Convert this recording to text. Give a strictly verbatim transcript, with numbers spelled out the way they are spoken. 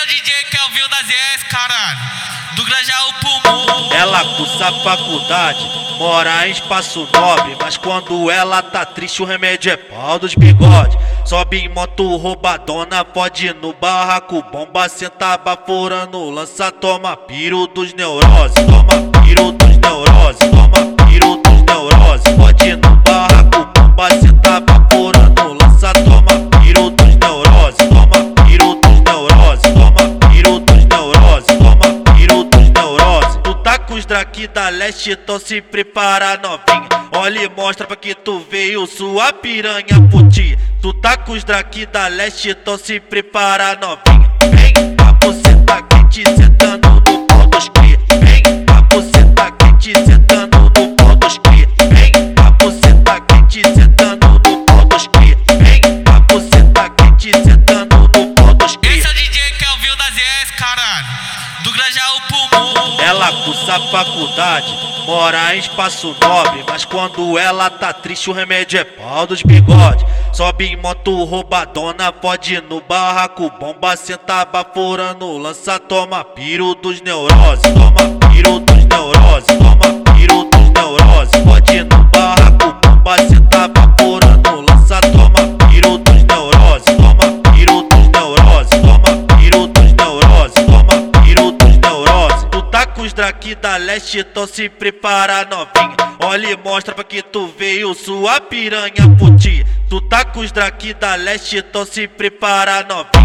é o D J Kelvin da Z S, caralho, do Grajaú pro mundo. Ela cursa faculdade, mora em espaço nobre, mas quando ela tá triste o remédio é pau dos bigode. Sobe em moto roubadona, pode ir no barraco, bomba, senta baforando, lança, toma piro dos neuroses, toma piro dos neuroses, toma piro dos neuroses. Pode ir no barraco, bomba, senta baforando, lança, toma piro dos neuroses, toma piro dos neuroses, toma piro dos neuroses, toma piro dos neuroses. Tu tá com os draki da leste, então se prepara novinha, olha e mostra pra que tu veio sua piranha putinha. Tu tá com os draki da leste, então se prepara novinha. Vem, a buceta quente sentando no pau dos cria. Vem, a buceta quente sentando no pau dos cria. Vem, a buceta quente sentando no pau dos cria. Vem, a buceta quente sentando no pau dos cria. Esse é o D J Kelvin da Z S, caralho, do Grajaú pro mundo. Ela cursa faculdade, mora em espaço nobre, mas quando ela tá triste o remédio é pau dos bigode. Sobe em moto roubadona, pode ir no barraco, bomba, senta baforando, lança, toma piro dos neuroses, toma piro dos neuroses, toma piro dos neuroses. Pode ir no barraco, bomba, senta baforando, lança, toma piro dos neuroses, toma piro dos neuroses, toma piro dos neuroses, toma piro dos neuroses. Tu tá com os draki da leste, então se prepara novinha, olha e mostra pra que tu veio sua piranha putinha. Tu tá com os draki da leste, então se prepara novinha.